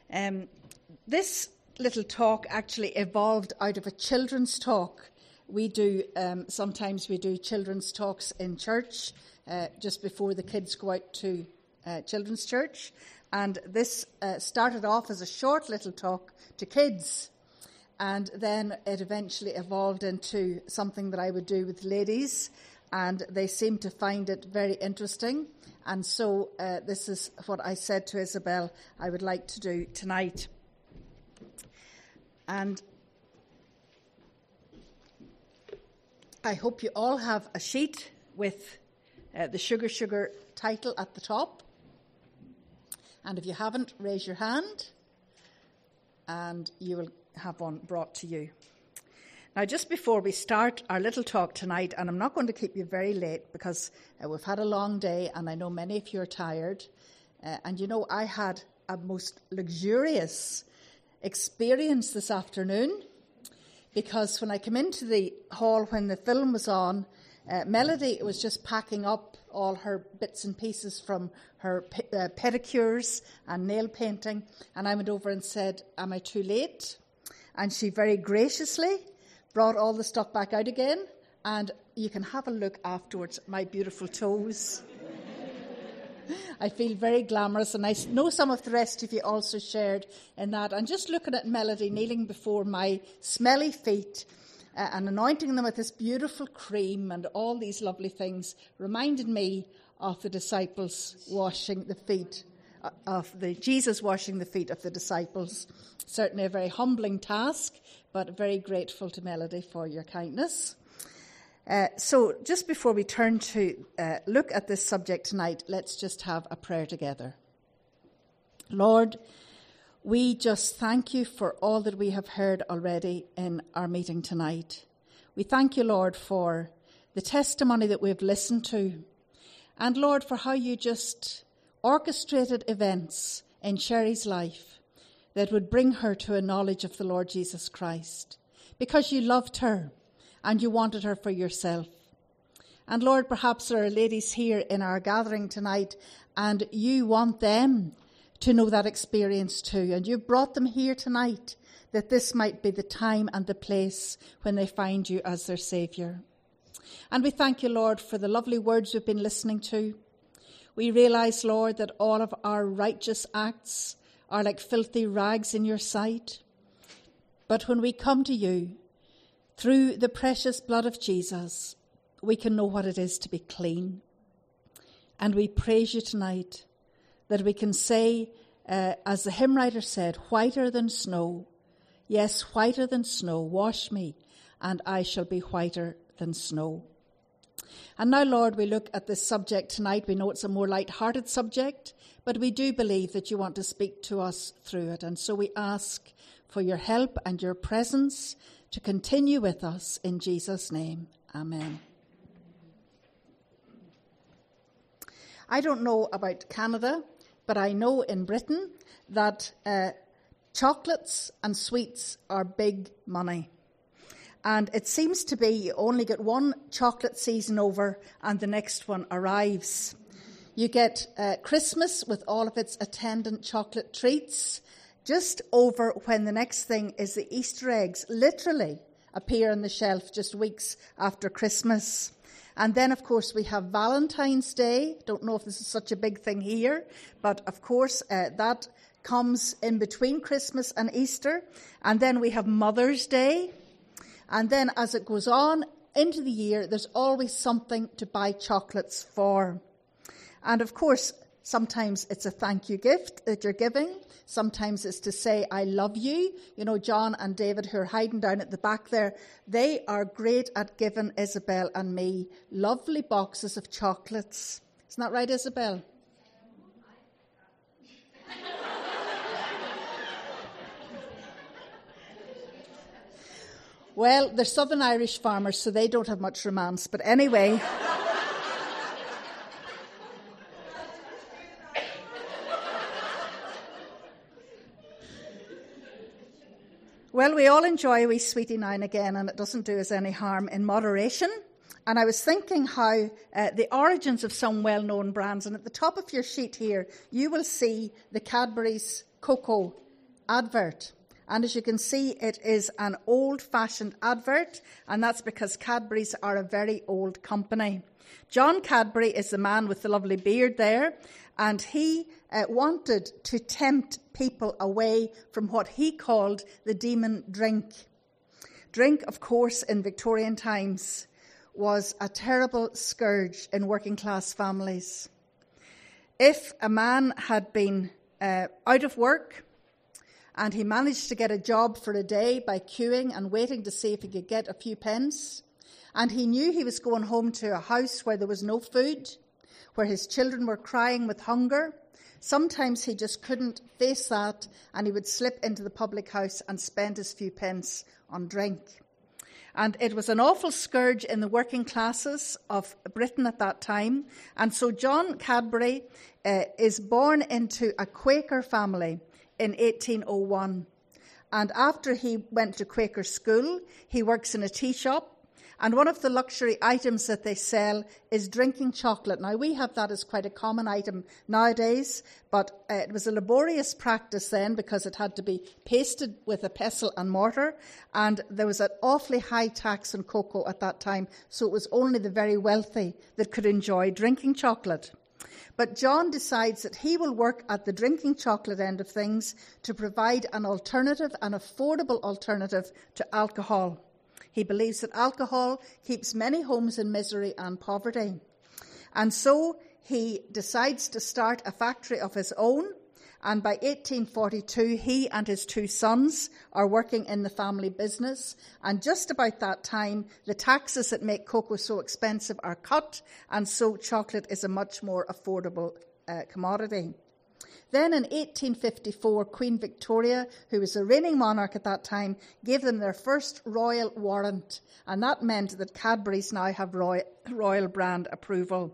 This little talk actually evolved out of a children's talk. Sometimes we do children's talks in church just before the kids go out to children's church. And this started off as a short little talk to kids. And then it eventually evolved into something that I would do with ladies. And they seemed to find it very interesting. And so this is what I said to Isabel I would like to do tonight. And I hope you all have a sheet with the Sugar title at the top. And if you haven't, raise your hand and you will have one brought to you. Now, just before we start our little talk tonight, and I'm not going to keep you very late because we've had a long day and I know many of you are tired. And you know, I had a most luxurious experience this afternoon because when I came into the hall when the film was on, Melody was just packing up all her bits and pieces from her pedicures and nail painting, and I went over and said, "Am I too late?" And she very graciously brought all the stuff back out again, and you can have a look afterwards at my beautiful toes. I feel very glamorous, and I know some of the rest of you also shared in that. And just looking at Melody kneeling before my smelly feet and anointing them with this beautiful cream and all these lovely things reminded me of the disciples washing the feet Jesus washing the feet of the disciples. Certainly a very humbling task, but very grateful to Melody for your kindness. So just before we turn to look at this subject tonight, let's just have a prayer together. Lord, we just thank you for all that we have heard already in our meeting tonight. We thank you, Lord, for the testimony that we've listened to. And Lord, for how you just orchestrated events in Sherry's life that would bring her to a knowledge of the Lord Jesus Christ, because you loved her and you wanted her for yourself. And Lord, perhaps there are ladies here in our gathering tonight and you want them to know that experience too. And you've brought them here tonight that this might be the time and the place when they find you as their Saviour. And we thank you, Lord, for the lovely words we've been listening to. We realise, Lord, that all of our righteous acts are like filthy rags in your sight. But when we come to you, through the precious blood of Jesus, we can know what it is to be clean. And we praise you tonight that we can say, as the hymn writer said, whiter than snow, yes, whiter than snow, wash me, and I shall be whiter than snow. And now, Lord, we look at this subject tonight. We know it's a more light-hearted subject, but we do believe that you want to speak to us through it. And so we ask for your help and your presence to continue with us in Jesus' name. Amen. I don't know about Canada, but I know in Britain that chocolates and sweets are big money. And it seems to be you only get one chocolate season over and the next one arrives. You get Christmas with all of its attendant chocolate treats just over when the next thing is the Easter eggs literally appear on the shelf just weeks after Christmas. And then, of course, we have Valentine's Day. Don't know if this is such a big thing here, but of course that comes in between Christmas and Easter. And then we have Mother's Day. And then as it goes on into the year, there's always something to buy chocolates for. And of course, sometimes it's a thank you gift that you're giving. Sometimes it's to say, I love you. You know, John and David, who are hiding down at the back there, they are great at giving Isabel and me lovely boxes of chocolates. Isn't that right, Isabel? Well, they're Southern Irish farmers, so they don't have much romance. But anyway. Well, we all enjoy a wee sweetie now and again, and it doesn't do us any harm in moderation. And I was thinking how the origins of some well-known brands, and at the top of your sheet here, you will see the Cadbury's cocoa advert. And as you can see, it is an old-fashioned advert, and that's because Cadbury's are a very old company. John Cadbury is the man with the lovely beard there, and he wanted to tempt people away from what he called the demon drink. Drink, of course, in Victorian times was a terrible scourge in working-class families. If a man had been out of work and he managed to get a job for a day by queuing and waiting to see if he could get a few pence, and he knew he was going home to a house where there was no food, where his children were crying with hunger, sometimes he just couldn't face that, and he would slip into the public house and spend his few pence on drink. And it was an awful scourge in the working classes of Britain at that time. And so John Cadbury is born into a Quaker family in 1801. And after he went to Quaker school, he works in a tea shop. And one of the luxury items that they sell is drinking chocolate. Now, we have that as quite a common item nowadays, but it was a laborious practice then because it had to be pasted with a pestle and mortar, and there was an awfully high tax on cocoa at that time, so it was only the very wealthy that could enjoy drinking chocolate. But John decides that he will work at the drinking chocolate end of things to provide an alternative, an affordable alternative to alcohol. He believes that alcohol keeps many homes in misery and poverty. And so he decides to start a factory of his own. And by 1842, he and his two sons are working in the family business. And just about that time, the taxes that make cocoa so expensive are cut. And so chocolate is a much more affordable commodity. Then in 1854, Queen Victoria, who was the reigning monarch at that time, gave them their first royal warrant, and that meant that Cadbury's now have royal brand approval.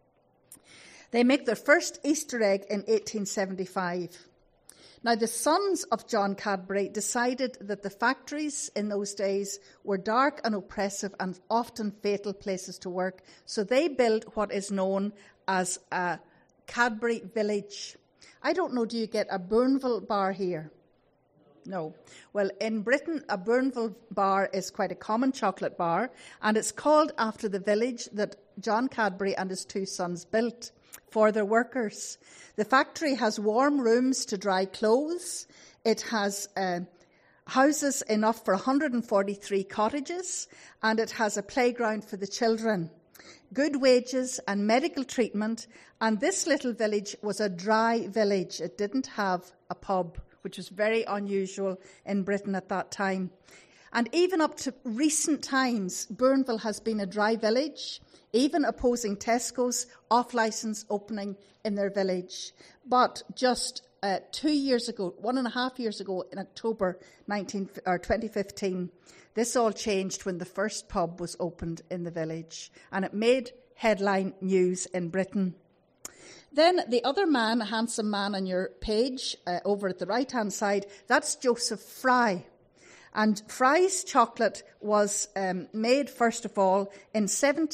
They make their first Easter egg in 1875. Now, the sons of John Cadbury decided that the factories in those days were dark and oppressive and often fatal places to work, so they built what is known as a Cadbury Village. I don't know, do you get a Bourneville bar here? No. Well, in Britain, a Bourneville bar is quite a common chocolate bar, and it's called after the village that John Cadbury and his two sons built for their workers. The factory has warm rooms to dry clothes. It has houses enough for 143 cottages, and it has a playground for the children. Good wages and medical treatment, and this little village was a dry village. It didn't have a pub, which was very unusual in Britain at that time. And even up to recent times, Bourneville has been a dry village, even opposing Tesco's off-licence opening in their village. But just 2 years ago, 1.5 years ago, in October 2015, this all changed when the first pub was opened in the village, and it made headline news in Britain. Then the other man, a handsome man on your page, over at the right-hand side, that's Joseph Fry. And Fry's chocolate was made, first of all, in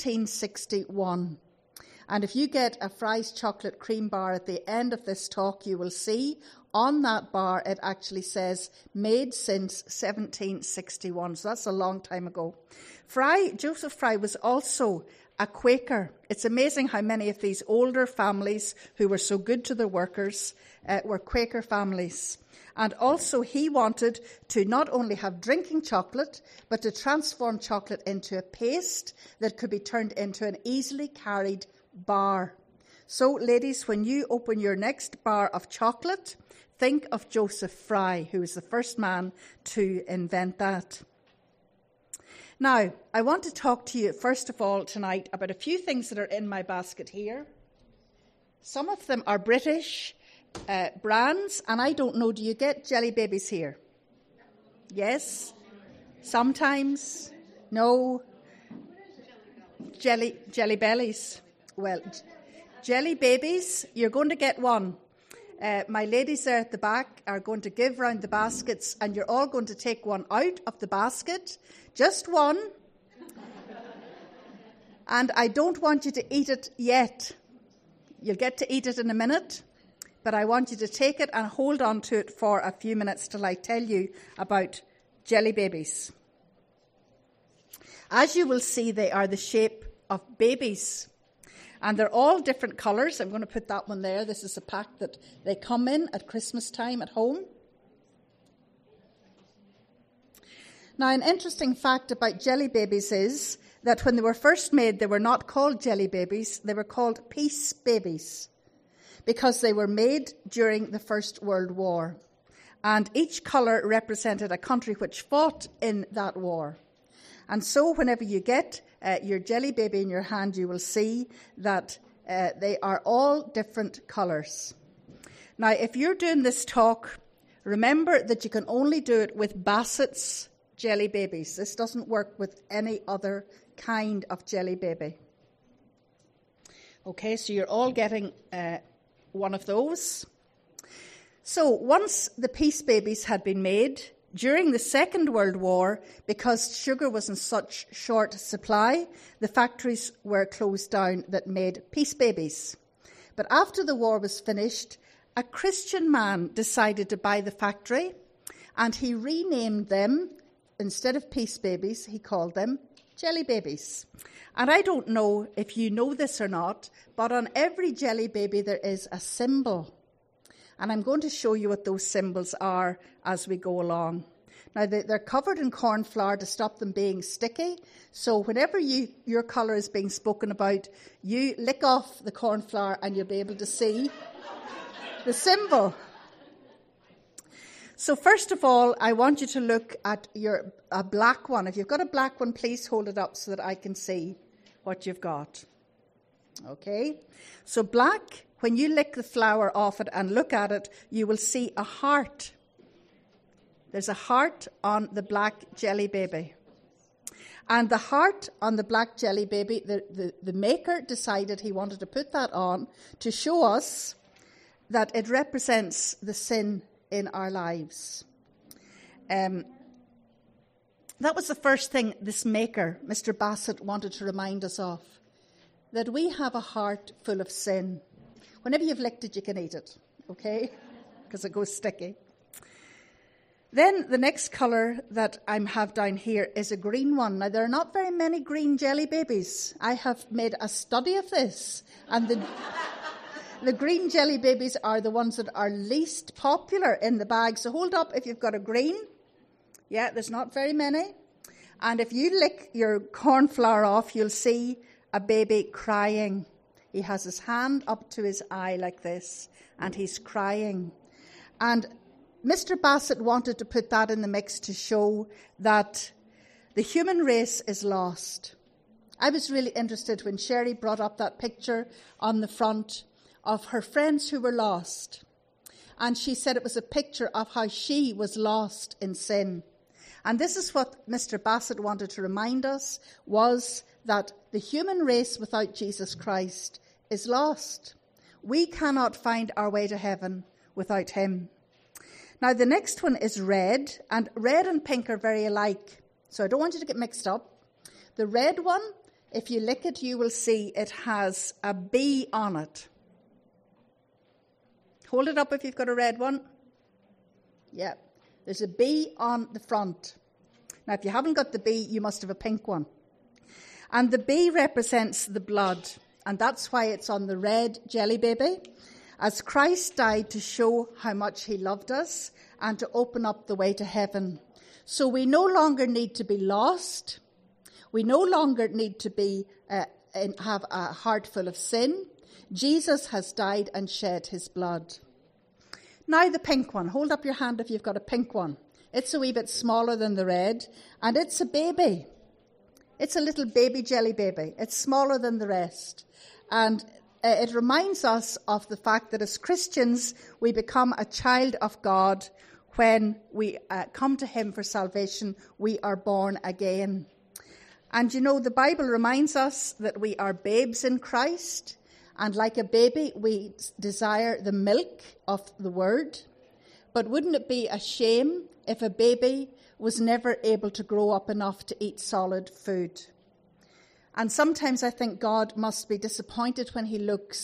1761. And if you get a Fry's chocolate cream bar at the end of this talk, you will see on that bar it actually says made since 1761. So that's a long time ago. Joseph Fry was also a Quaker. It's amazing how many of these older families who were so good to their workers were Quaker families. And also he wanted to not only have drinking chocolate, but to transform chocolate into a paste that could be turned into an easily carried bar. So, ladies, when you open your next bar of chocolate, think of Joseph Fry, who was the first man to invent that. Now, I want to talk to you, first of all, tonight about a few things that are in my basket here. Some of them are British brands, and I don't know, do you get Jelly Babies here? Yes? Sometimes? No? Jelly Bellies. Well, Jelly Babies, you're going to get one. My ladies there at the back are going to give round the baskets, and you're all going to take one out of the basket. Just one. And I don't want you to eat it yet. You'll get to eat it in a minute. but I want you to take it and hold on to it for a few minutes till I tell you about jelly babies. As you will see, they are the shape of babies. And they're all different colours. I'm going to put that one there. This is a pack that they come in at Christmas time at home. Now, an interesting fact about jelly babies is that when they were first made, they were not called jelly babies. They were called peace babies because they were made during the First World War. And each colour represented a country which fought in that war. And so whenever you get your jelly baby in your hand, you will see that they are all different colours. Now, if you're doing this talk, remember that you can only do it with Bassett's jelly babies. This doesn't work with any other kind of jelly baby. Okay, so you're all getting one of those. So once the peace babies had been made, during the Second World War, because sugar was in such short supply, the factories were closed down that made peace babies. But after the war was finished, a Christian man decided to buy the factory, and he renamed them, instead of peace babies, he called them jelly babies. And I don't know if you know this or not, but on every jelly baby there is a symbol. And I'm going to show you what those symbols are as we go along. Now, they're covered in corn flour to stop them being sticky. So whenever your colour is being spoken about, you lick off the corn flour and you'll be able to see the symbol. So first of all, I want you to look at a black one. If you've got a black one, please hold it up so that I can see what you've got. Okay? So black, when you lick the flour off it and look at it, you will see a heart. There's a heart on the black jelly baby. And the heart on the black jelly baby, the maker decided he wanted to put that on to show us that it represents the sin in our lives. That was the first thing this maker, Mr. Bassett, wanted to remind us of, that we have a heart full of sin. Whenever you've licked it, you can eat it, okay? Because it goes sticky. Then the next colour that I have down here is a green one. Now, there are not very many green jelly babies. I have made a study of this. And the green jelly babies are the ones that are least popular in the bag. So hold up if you've got a green. Yeah, there's not very many. And if you lick your corn flour off, you'll see a baby crying. He has his hand up to his eye like this, and he's crying. And Mr. Bassett wanted to put that in the mix to show that the human race is lost. I was really interested when Sherry brought up that picture on the front of her friends who were lost. And she said it was a picture of how she was lost in sin. And this is what Mr. Bassett wanted to remind us, was that the human race without Jesus Christ is lost. We cannot find our way to heaven without him. Now, the next one is red, and red and pink are very alike. So I don't want you to get mixed up. The red one, if you lick it, you will see it has a bee on it. Hold it up if you've got a red one. Yeah, there's a bee on the front. Now, if you haven't got the bee, you must have a pink one. And the bee represents the blood, and that's why it's on the red jelly baby, as Christ died to show how much he loved us and to open up the way to heaven. So we no longer need to be lost. We no longer need to be have a heart full of sin. Jesus has died and shed his blood. Now the pink one. Hold up your hand if you've got a pink one. It's a wee bit smaller than the red, and it's a baby. It's a little baby jelly baby. It's smaller than the rest. And it reminds us of the fact that as Christians, we become a child of God when we come to him for salvation. We are born again. And you know, the Bible reminds us that we are babes in Christ. And like a baby, we desire the milk of the word. But wouldn't it be a shame if a baby was never able to grow up enough to eat solid food? And sometimes I think God must be disappointed when he looks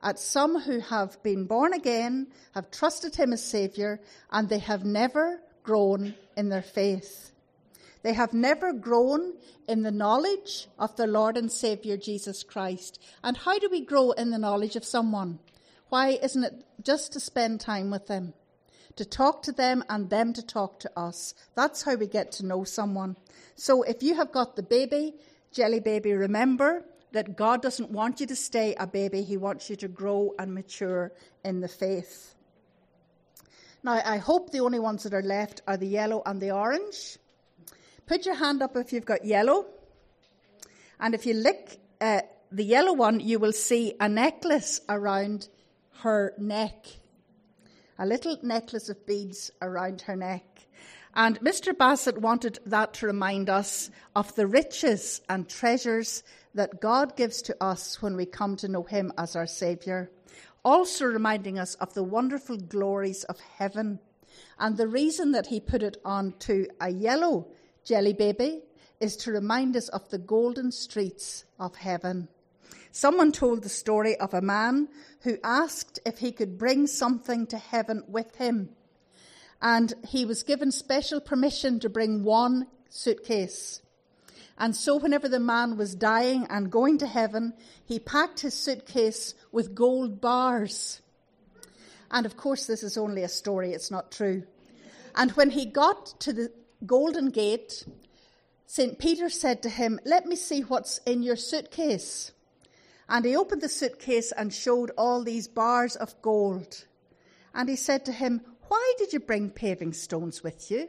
at some who have been born again, have trusted him as Saviour, and they have never grown in their faith. They have never grown in the knowledge of their Lord and Saviour, Jesus Christ. And how do we grow in the knowledge of someone? Why isn't it just to spend time with them, to talk to them and them to talk to us? That's how we get to know someone. So if you have got the baby, jelly baby, remember that God doesn't want you to stay a baby. He wants you to grow and mature in the faith. Now, I hope the only ones that are left are the yellow and the orange. Put your hand up if you've got yellow. And if you lick the yellow one, you will see a necklace around her neck. A little necklace of beads around her neck. And Mr. Bassett wanted that to remind us of the riches and treasures that God gives to us when we come to know him as our Saviour. Also reminding us of the wonderful glories of heaven. And the reason that he put it on to a yellow jelly baby is to remind us of the golden streets of heaven. Someone told the story of a man who asked if he could bring something to heaven with him. And he was given special permission to bring one suitcase. And so whenever the man was dying and going to heaven, he packed his suitcase with gold bars. And of course, this is only a story, it's not true. And when he got to the Golden Gate, St. Peter said to him, "Let me see what's in your suitcase." And he opened the suitcase and showed all these bars of gold. And he said to him, "Why did you bring paving stones with you?"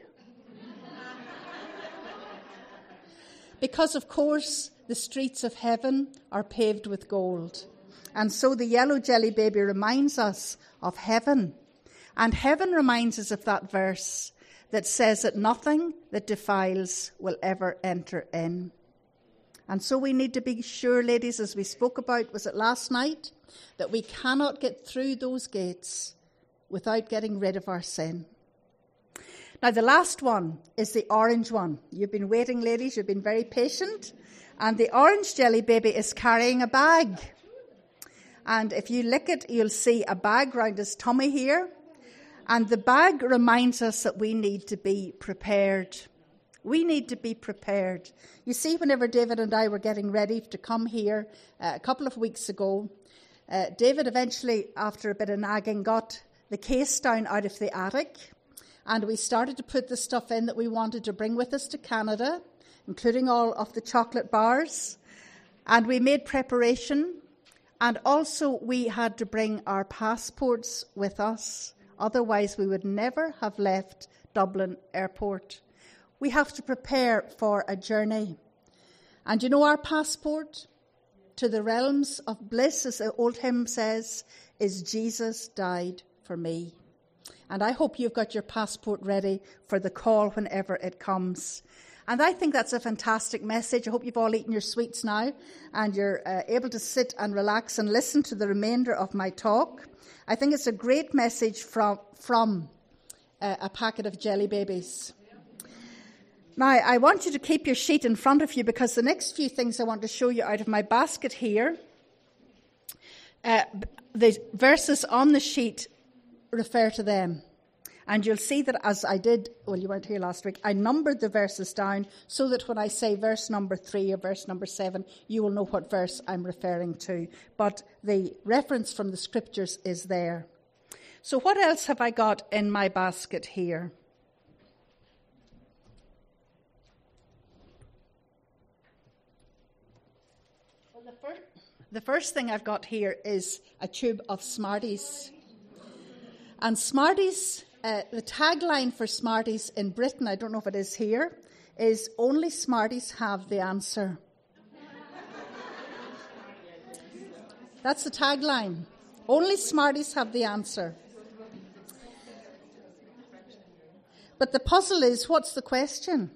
Because, of course, the streets of heaven are paved with gold. And so the yellow jelly baby reminds us of heaven. And heaven reminds us of that verse that says that nothing that defiles will ever enter in. And so we need to be sure, ladies, as we spoke about, was it last night, that we cannot get through those gates without getting rid of our sin. Now, the last one is the orange one. You've been waiting, ladies. You've been very patient. And the orange jelly baby is carrying a bag. And if you lick it, you'll see a bag round his tummy here. And the bag reminds us that we need to be prepared. We need to be prepared. You see, whenever David and I were getting ready to come here a couple of weeks ago, David eventually, after a bit of nagging, got the case down out of the attic. And we started to put the stuff in that we wanted to bring with us to Canada, including all of the chocolate bars. And we made preparation. And also we had to bring our passports with us. Otherwise, we would never have left Dublin Airport. We have to prepare for a journey. And you know our passport to the realms of bliss, as the old hymn says, is Jesus died for me. And I hope you've got your passport ready for the call whenever it comes. And I think that's a fantastic message. I hope you've all eaten your sweets now and you're able to sit and relax and listen to the remainder of my talk. I think it's a great message from a packet of jelly babies. Now, I want you to keep your sheet in front of you because the next few things I want to show you out of my basket here, the verses on the sheet refer to them. And you'll see that as I did, well, you weren't here last week, I numbered the verses down so that when I say verse number 3 or verse number 7, you will know what verse I'm referring to. But the reference from the scriptures is there. So what else have I got in my basket here? Well, the first thing I've got here is a tube of Smarties. And Smarties, the tagline for Smarties in Britain, I don't know if it is here, is only Smarties have the answer. That's the tagline. Only Smarties have the answer. But the puzzle is, what's the question?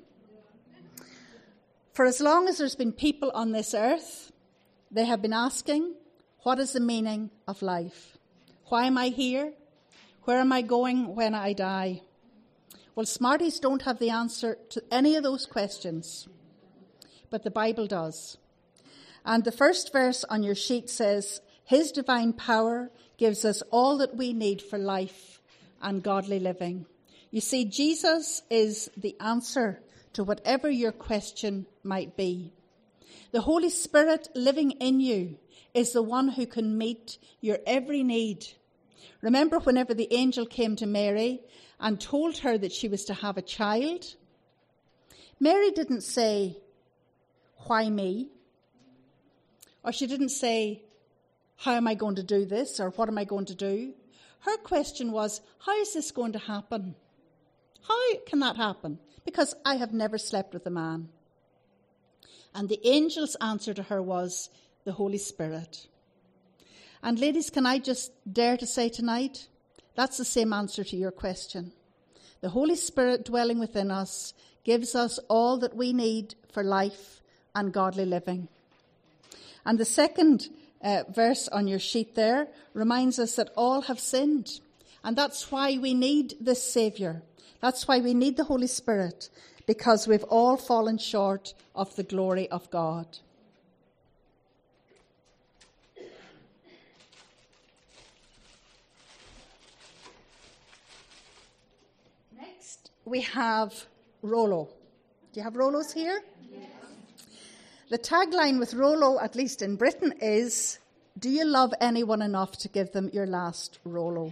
For as long as there's been people on this earth, they have been asking, what is the meaning of life? Why am I here? Where am I going when I die? Well, Smarties don't have the answer to any of those questions, but the Bible does. And the first verse on your sheet says, His divine power gives us all that we need for life and godly living. You see, Jesus is the answer to whatever your question might be. The Holy Spirit living in you is the one who can meet your every need. Remember whenever the angel came to Mary and told her that she was to have a child? Mary didn't say, "Why me?" Or she didn't say, "How am I going to do this?" or "What am I going to do?" Her question was, "How is this going to happen? How can that happen? Because I have never slept with a man." And the angel's answer to her was the Holy Spirit. And ladies, can I just dare to say tonight, that's the same answer to your question. The Holy Spirit dwelling within us gives us all that we need for life and godly living. And the second verse on your sheet there reminds us that all have sinned. And that's why we need this Saviour. That's why we need the Holy Spirit, because we've all fallen short of the glory of God. Next, we have Rollo. Do you have Rollos here? Yes. The tagline with Rollo, at least in Britain, is, "Do you love anyone enough to give them your last Rollo?"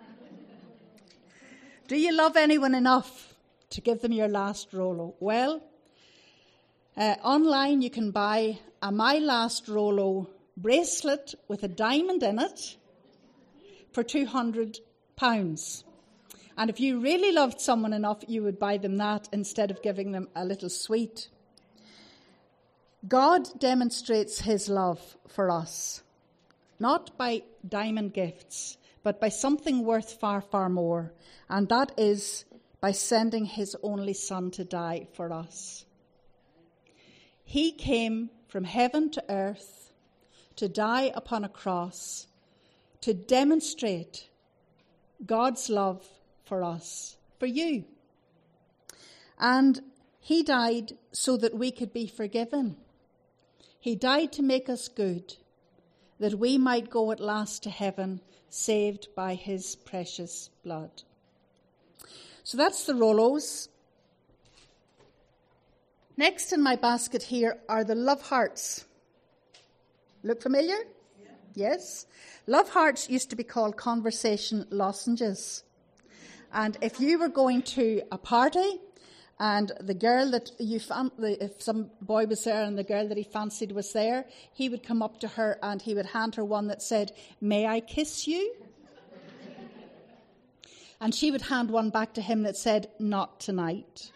Do you love anyone enough to give them your last Rollo? Well, online you can buy a My Last Rollo bracelet with a diamond in it for £200. And if you really loved someone enough, you would buy them that instead of giving them a little sweet. God demonstrates his love for us, not by diamond gifts, but by something worth far, far more. And that is by sending his only Son to die for us. He came from heaven to earth to die upon a cross to demonstrate God's love for us, for you. And he died so that we could be forgiven. He died to make us good, that we might go at last to heaven, saved by his precious blood. So that's the Rollos. Next in my basket here are the love hearts. Look familiar? Yeah. Yes. Love hearts used to be called conversation lozenges. And if you were going to a party and the girl that if some boy was there and the girl that he fancied was there, he would come up to her and he would hand her one that said, "May I kiss you?" And she would hand one back to him that said, "Not tonight."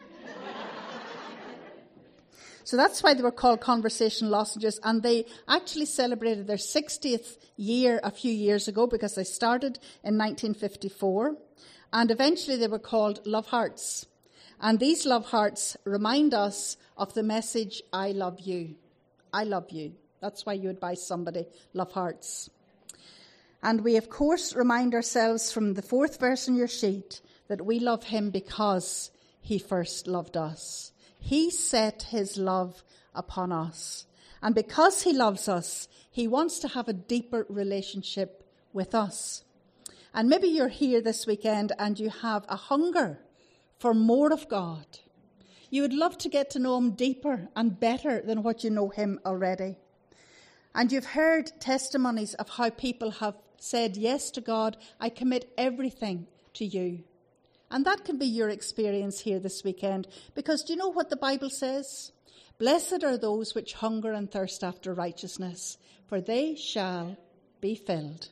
So that's why they were called conversation lozenges. And they actually celebrated their 60th year a few years ago, because they started in 1954. And eventually they were called love hearts. And these love hearts remind us of the message, "I love you." I love you. That's why you would buy somebody love hearts. And we, of course, remind ourselves from the 4th verse on your sheet that we love him because he first loved us. He set his love upon us. And because he loves us, he wants to have a deeper relationship with us. And maybe you're here this weekend and you have a hunger for more of God. You would love to get to know him deeper and better than what you know him already. And you've heard testimonies of how people have said yes to God. "I commit everything to you." And that can be your experience here this weekend. Because do you know what the Bible says? "Blessed are those which hunger and thirst after righteousness, for they shall be filled."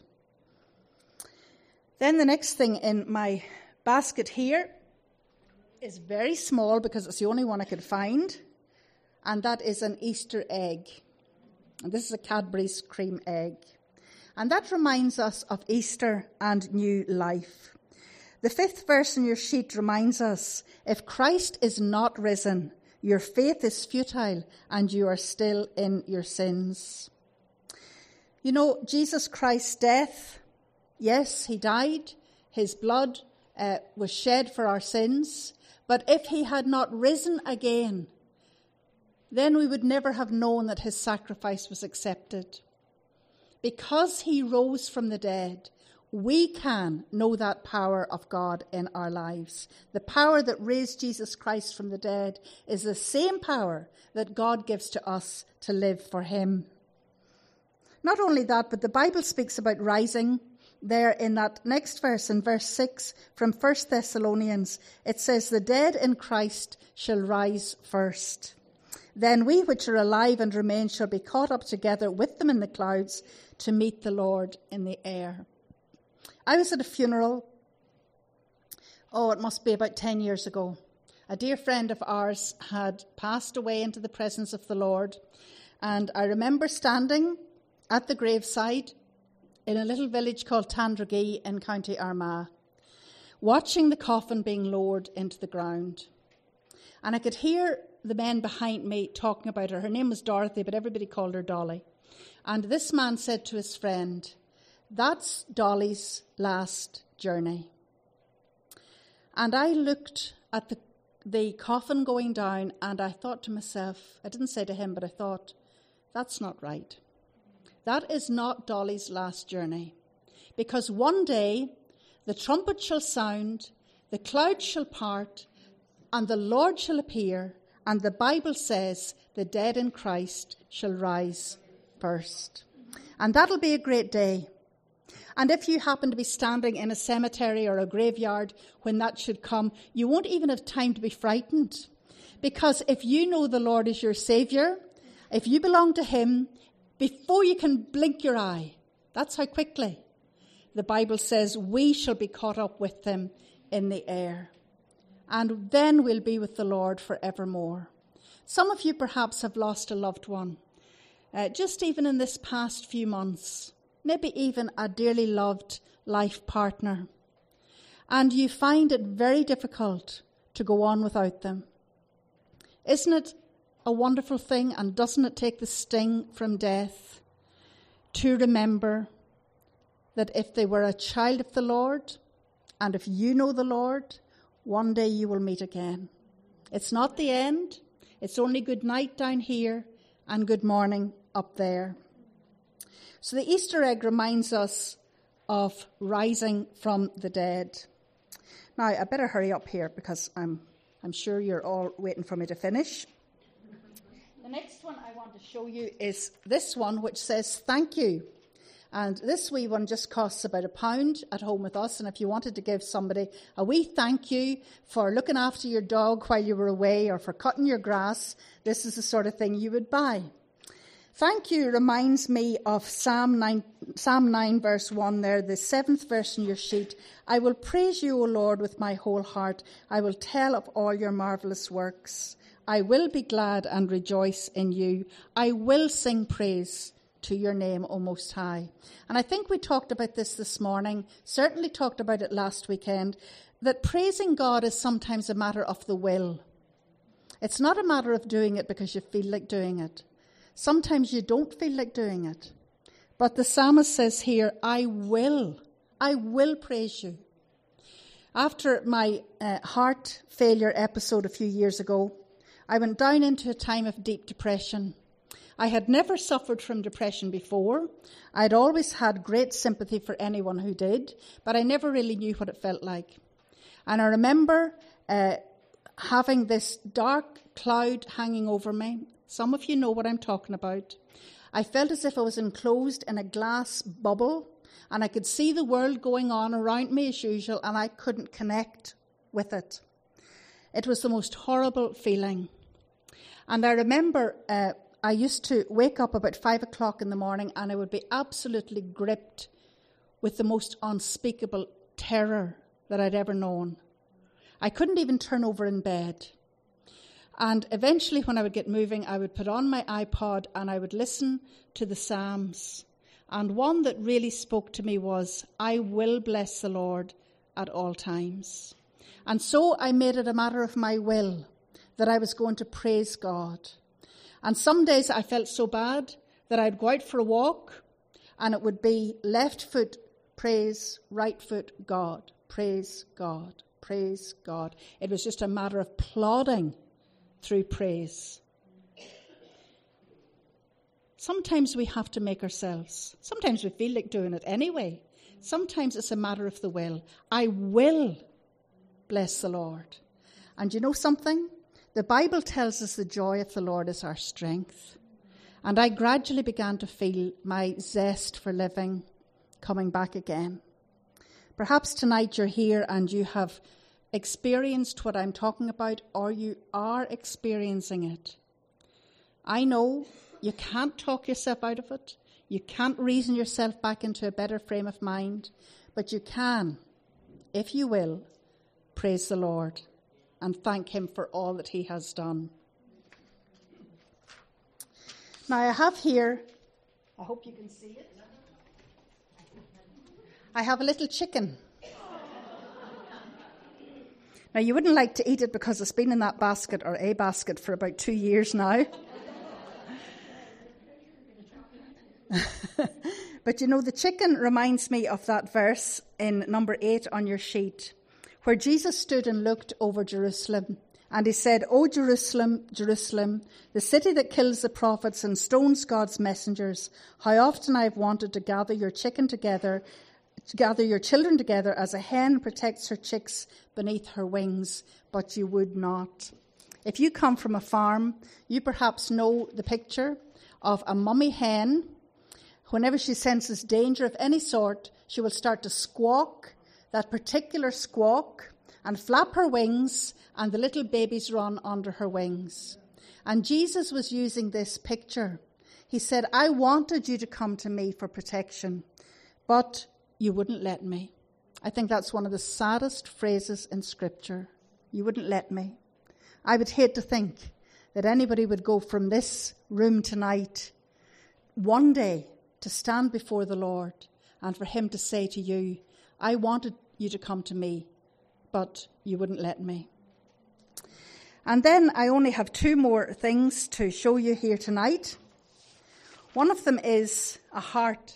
Then the next thing in my basket here is very small because it's the only one I could find. And that is an Easter egg. And this is a Cadbury's cream egg. And that reminds us of Easter and new life. The 5th verse in your sheet reminds us, if Christ is not risen, your faith is futile and you are still in your sins. You know, Jesus Christ's death, yes, he died. His blood was shed for our sins. But if he had not risen again, then we would never have known that his sacrifice was accepted. because he rose from the dead, we can know that power of God in our lives. The power that raised Jesus Christ from the dead is the same power that God gives to us to live for him. Not only that, but the Bible speaks about rising there in that next verse, in verse 6 from 1 Thessalonians. It says, the dead in Christ shall rise first. Then we which are alive and remain shall be caught up together with them in the clouds to meet the Lord in the air. I was at a funeral, it must be about 10 years ago. A dear friend of ours had passed away into the presence of the Lord. And I remember standing at the graveside in a little village called Tandragee in County Armagh, watching the coffin being lowered into the ground. And I could hear the men behind me talking about her. Her name was Dorothy, but everybody called her Dolly. And this man said to his friend, that's Dolly's last journey. And I looked at the coffin going down, and I thought to myself, I didn't say to him, but I thought, that's not right. That is not Dolly's last journey. Because one day the trumpet shall sound, the clouds shall part, and the Lord shall appear, and the Bible says the dead in Christ shall rise first. And that'll be a great day. And if you happen to be standing in a cemetery or a graveyard when that should come, you won't even have time to be frightened. Because if you know the Lord is your Saviour, if you belong to him, before you can blink your eye, that's how quickly, the Bible says we shall be caught up with him in the air. And then we'll be with the Lord forevermore. Some of you perhaps have lost a loved one, just even in this past few months. Maybe even a dearly loved life partner. And you find it very difficult to go on without them. Isn't it a wonderful thing, and doesn't it take the sting from death to remember that if they were a child of the Lord, and if you know the Lord, one day you will meet again. It's not the end. It's only good night down here and good morning up there. So the Easter egg reminds us of rising from the dead. Now, I better hurry up here because I'm sure you're all waiting for me to finish. The next one I want to show you is this one, which says thank you. And this wee one just costs about £1 at home with us. And if you wanted to give somebody a wee thank you for looking after your dog while you were away or for cutting your grass, this is the sort of thing you would buy. Thank you reminds me of Psalm 9 verse 1 there, the 7th verse in your sheet. I will praise you, O Lord, with my whole heart. I will tell of all your marvellous works. I will be glad and rejoice in you. I will sing praise to your name, O Most High. And I think we talked about this morning, certainly talked about it last weekend, that praising God is sometimes a matter of the will. It's not a matter of doing it because you feel like doing it. Sometimes you don't feel like doing it. But the psalmist says here, I will praise you. After my heart failure episode a few years ago, I went down into a time of deep depression. I had never suffered from depression before. I'd always had great sympathy for anyone who did, but I never really knew what it felt like. And I remember having this dark cloud hanging over me. Some of you know what I'm talking about. I felt as if I was enclosed in a glass bubble, and I could see the world going on around me as usual, and I couldn't connect with it. It was the most horrible feeling. And I remember I used to wake up about 5 o'clock in the morning, and I would be absolutely gripped with the most unspeakable terror that I'd ever known. I couldn't even turn over in bed. And eventually, when I would get moving, I would put on my iPod and I would listen to the Psalms. And one that really spoke to me was, I will bless the Lord at all times. And so I made it a matter of my will that I was going to praise God. And some days I felt so bad that I'd go out for a walk and it would be left foot, praise, right foot, God, praise God, praise God. It was just a matter of plodding through praise. Sometimes we have to make ourselves. Sometimes we feel like doing it anyway. Sometimes it's a matter of the will. I will bless the Lord. And you know something? The Bible tells us the joy of the Lord is our strength. And I gradually began to feel my zest for living coming back again. Perhaps tonight you're here and you have experienced what I'm talking about, or you are experiencing it. I know you can't talk yourself out of it. You can't reason yourself back into a better frame of mind. But you can, if you will, praise the Lord and thank him for all that he has done. Now I have here, I hope you can see it. I have a little chicken. Now you wouldn't like to eat it because it's been in that basket or a basket for about 2 years now. But you know, the chicken reminds me of that verse in number 8 on your sheet, where Jesus stood and looked over Jerusalem. And he said, "O Jerusalem, Jerusalem, the city that kills the prophets and stones God's messengers, how often I have wanted to gather your children together as a hen protects her chicks beneath her wings, but you would not." If you come from a farm, you perhaps know the picture of a mummy hen. Whenever she senses danger of any sort, she will start to squawk, that particular squawk, and flap her wings, and the little babies run under her wings. And Jesus was using this picture. He said, "I wanted you to come to me for protection, but you wouldn't let me." I think that's one of the saddest phrases in Scripture. You wouldn't let me. I would hate to think that anybody would go from this room tonight one day to stand before the Lord and for him to say to you, "I wanted you to come to me, but you wouldn't let me." And then I only have 2 more things to show you here tonight. One of them is a heart.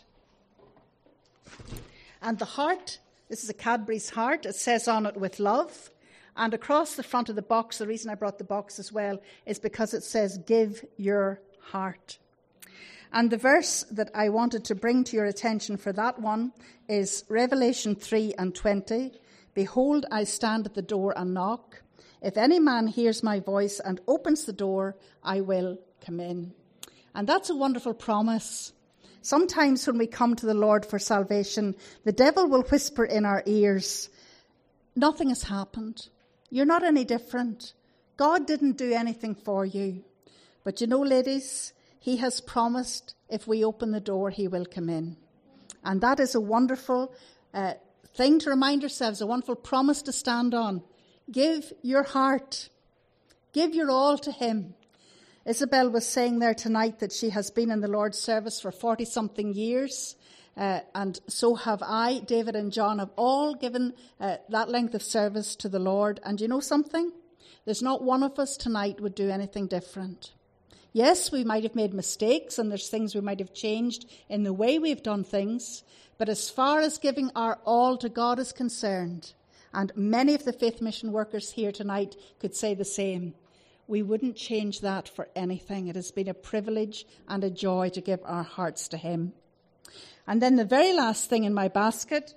And the heart, this is a Cadbury's heart. It says on it, "With love." And across the front of the box, the reason I brought the box as well is because it says, "Give your heart." And the verse that I wanted to bring to your attention for that one is Revelation 3:20. "Behold, I stand at the door and knock. If any man hears my voice and opens the door, I will come in." And that's a wonderful promise. Sometimes when we come to the Lord for salvation, the devil will whisper in our ears, "Nothing has happened. You're not any different. God didn't do anything for you." But you know, ladies, he has promised if we open the door, he will come in. And that is a wonderful thing to remind ourselves, a wonderful promise to stand on. Give your heart. Give your all to him. Isabel was saying there tonight that she has been in the Lord's service for 40-something years. And so have I. David and John have all given that length of service to the Lord. And you know something? There's not one of us tonight would do anything different. Yes, we might have made mistakes and there's things we might have changed in the way we've done things. But as far as giving our all to God is concerned, and many of the Faith Mission workers here tonight could say the same, we wouldn't change that for anything. It has been a privilege and a joy to give our hearts to him. And then the very last thing in my basket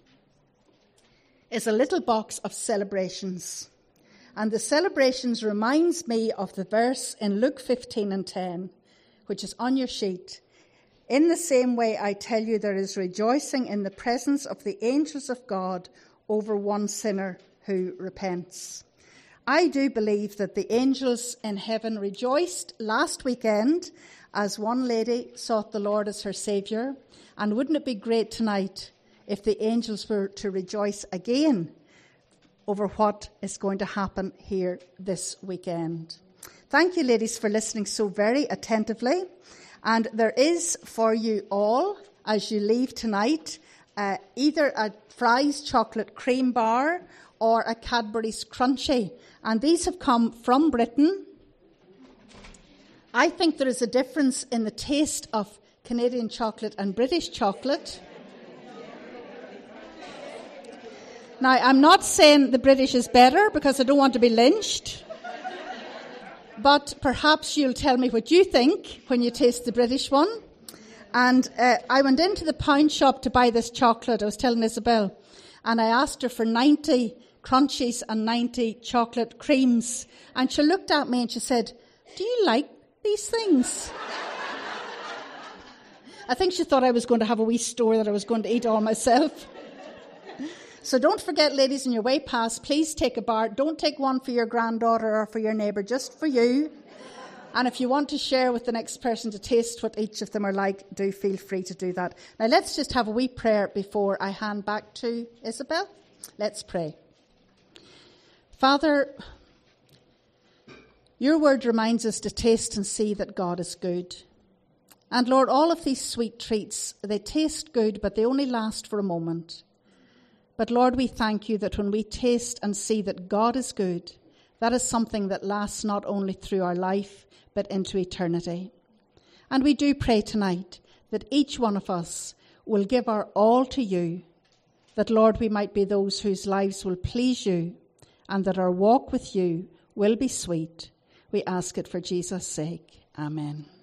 is a little box of celebrations. And the celebrations reminds me of the verse in Luke 15:10, which is on your sheet. "In the same way, I tell you, there is rejoicing in the presence of the angels of God over one sinner who repents." I do believe that the angels in heaven rejoiced last weekend as one lady sought the Lord as her Saviour. And wouldn't it be great tonight if the angels were to rejoice again over what is going to happen here this weekend? Thank you, ladies, for listening so very attentively. And there is for you all, as you leave tonight, either a Fry's chocolate cream bar or a Cadbury's Crunchy. And these have come from Britain. I think there is a difference in the taste of Canadian chocolate and British chocolate. Now, I'm not saying the British is better because I don't want to be lynched. But perhaps you'll tell me what you think when you taste the British one. And I went into the pound shop to buy this chocolate. I was telling Isabel. And I asked her for 90 crunchies and 90 chocolate creams. And she looked at me and she said, "Do you like these things?" I think she thought I was going to have a wee store that I was going to eat all myself. So don't forget, ladies, on your way past, please take a bar. Don't take one for your granddaughter or for your neighbour, just for you. And if you want to share with the next person to taste what each of them are like, do feel free to do that. Now let's just have a wee prayer before I hand back to Isabel. Let's pray. Father, your word reminds us to taste and see that God is good. And Lord, all of these sweet treats, they taste good, but they only last for a moment. But Lord, we thank you that when we taste and see that God is good, that is something that lasts not only through our life, but into eternity. And we do pray tonight that each one of us will give our all to you, that, Lord, we might be those whose lives will please you, and that our walk with you will be sweet. We ask it for Jesus' sake. Amen.